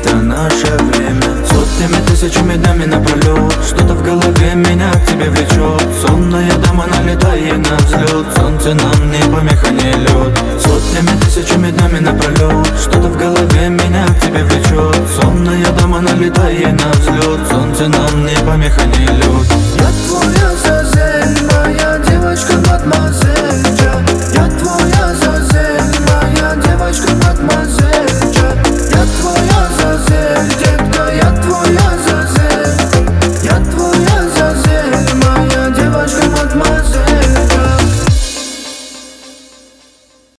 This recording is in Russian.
это наше время. Сотнями, тысячами днями напролет, что-то в голове меня к тебе влечет. Сонная дама, налетай на взлет, солнце нам не помеха, не лед. Сотнями, тысячами днями напролет, что-то в голове меня к тебе влечет. Сонная дама, налетай на взлет, солнце нам не помеха, не лед. Я твоя